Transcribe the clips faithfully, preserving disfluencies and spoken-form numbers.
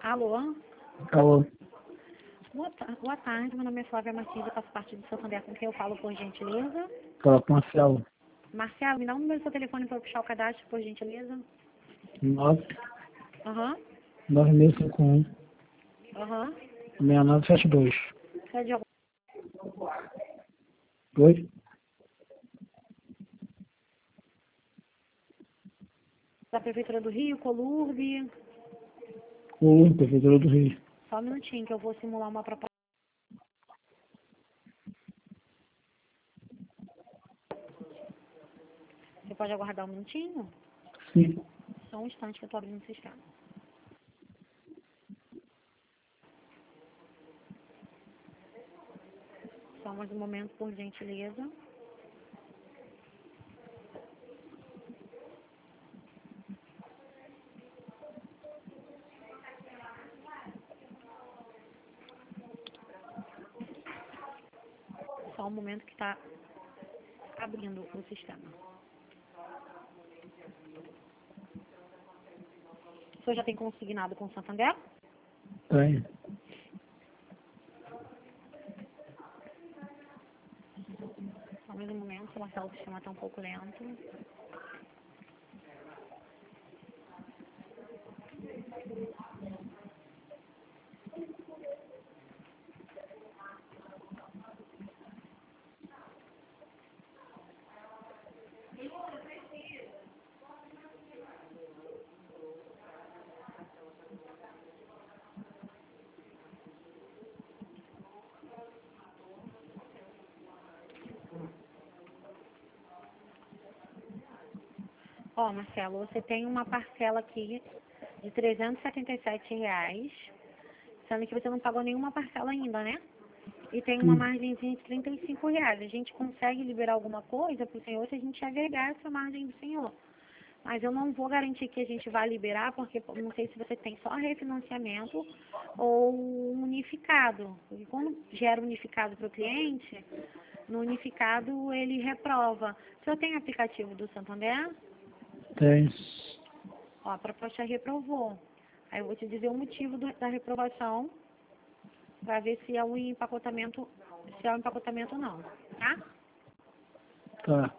Alô? Alô, Boa, ta- boa tarde, meu nome é Flávia Martins, eu faço parte do Santander, com quem eu falo, por gentileza. fala com Marcelo. Marcelo, me dá o número do seu telefone para eu puxar o cadastro, por gentileza. nove Aham, nove seis cinco um aham. seis nove sete dois. É de algum... Oi? da Prefeitura do Rio, Colurbe. Oi, Prefeitura do Rio. Só um minutinho que eu vou simular uma proposta. Você pode aguardar um minutinho? Sim. Só um instante que eu estou abrindo o sistema. Só mais um momento, por gentileza. Só um momento que está abrindo o sistema. O senhor já tem consignado com o Santander? Tem. Só mais um momento, Marcelo, o sistema está um pouco lento. Ó, Marcelo, você tem uma parcela aqui de trezentos e setenta e sete reais, sendo que você não pagou nenhuma parcela ainda, né? E tem uma Sim. margenzinha de trinta e cinco reais. A gente consegue liberar alguma coisa para o senhor se a gente agregar essa margem do senhor. Mas eu não vou garantir que a gente vai liberar, porque eu não sei se você tem só refinanciamento ou unificado. E quando gera unificado para o cliente, no unificado ele reprova. O senhor tem aplicativo do Santander? Tem. Ó, a proposta reprovou. Aí eu vou te dizer o motivo do- da reprovação, para ver se é um empacotamento, se é um empacotamento ou não, tá? Tá.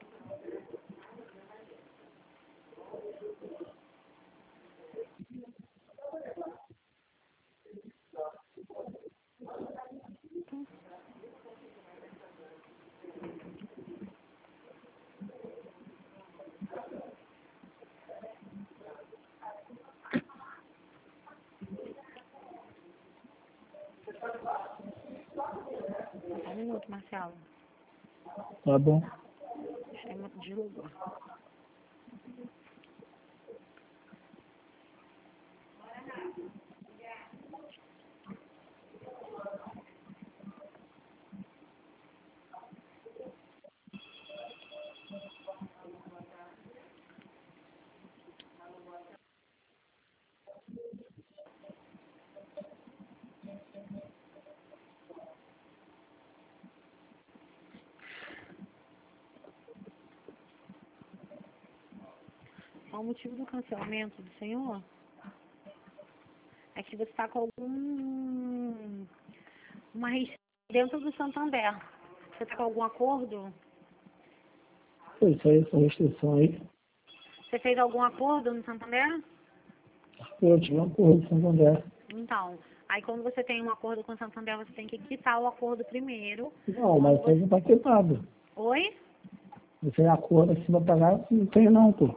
Só um minuto, Marcelo. Tá bom. Sistema desligou. Só o motivo do cancelamento do senhor é que você está com algum uma restrição dentro do Santander. Você está com algum acordo? Foi isso aí, essa restrição aí. Você fez algum acordo no Santander? Eu tive um acordo com o Santander. Então, aí quando você tem um acordo com o Santander, você tem que quitar o acordo primeiro. Não, Quando mas você... aí não tá quitado. Oi? Você tem acordo assim pra pagar? Não tenho não, pô.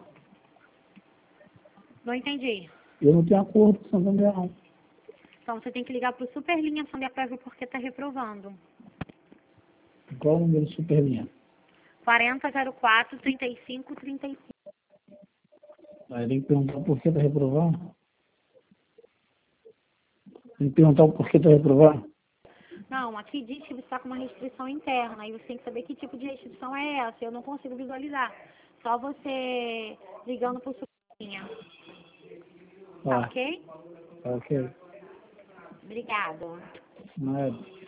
Não entendi. Eu não tenho acordo com o Santander não. Então você tem que ligar para o Superlinha Santander para ver porque está reprovando. Qual o número de superlinha? quarenta zero quatro trinta e cinco trinta e cinco. Aí tem que perguntar por que tá reprovando. Tem que perguntar o porquê tá reprovando. Não, aqui diz que você está com uma restrição interna e você tem que saber que tipo de restrição é essa. Eu não consigo visualizar. Só você ligando para o Superlinha. Tá Tá, ok? tá ok. Obrigada. Nada.